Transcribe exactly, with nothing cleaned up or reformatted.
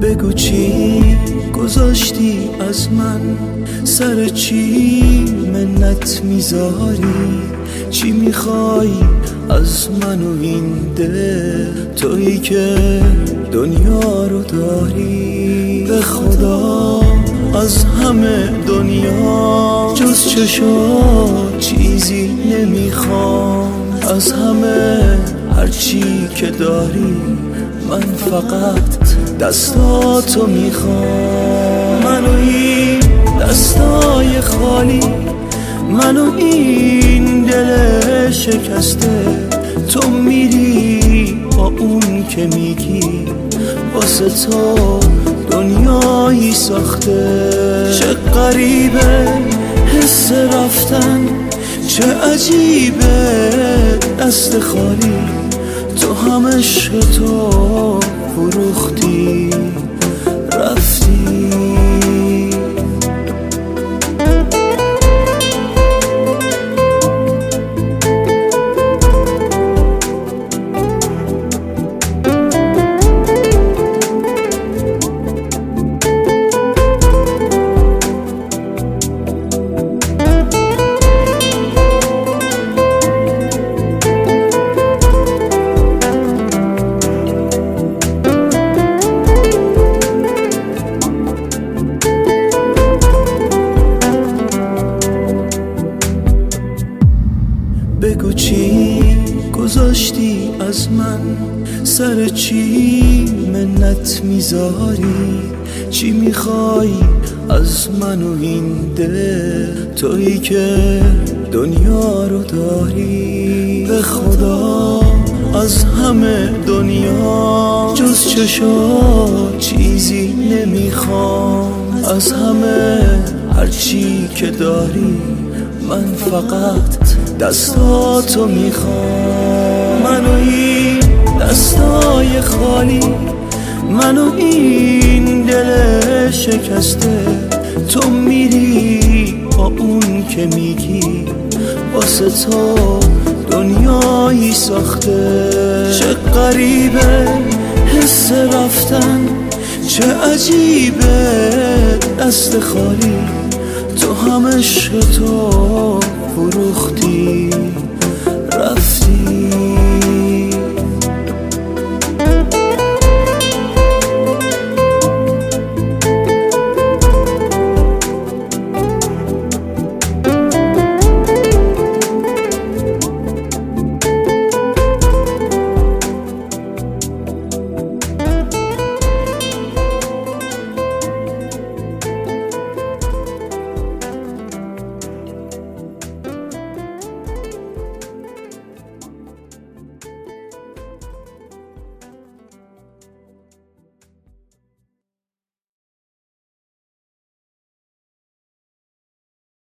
بگو چی گذاشتی از من، سر چی منت میذاری، چی میخوای از من و این دل، تویی که دنیا رو داری. به خدا از همه دنیا جز چشات چیزی نمیخوام، از همه هرچی که داری من فقط دستاتو میخوام. منو این دستای خالی، منو این دل شکسته، تو میری با اون که میگی واسه تو دنیایی ساخته. چه غریبه حس رفتن، چه عجیبه دست خالی، تو هم عشق تو فروختی رفتی. بگو چی گذاشتی از من، سر چی منت میذاری، چی میخوای از من و این دل، تویی که دنیا رو داری. به خدا از همه دنیا جز چشات چیزی نمیخوام، از همه هرچی که داری من فقط دستاتو میخوام. منو این دستای خالی، منو این دل شکسته، تو میری با اون که میگی واسه تو دنیایی ساخته. چه غریبه حس رفتن، چه عجیبه دست خالی، تو هم عشق تو فروختی رفتی.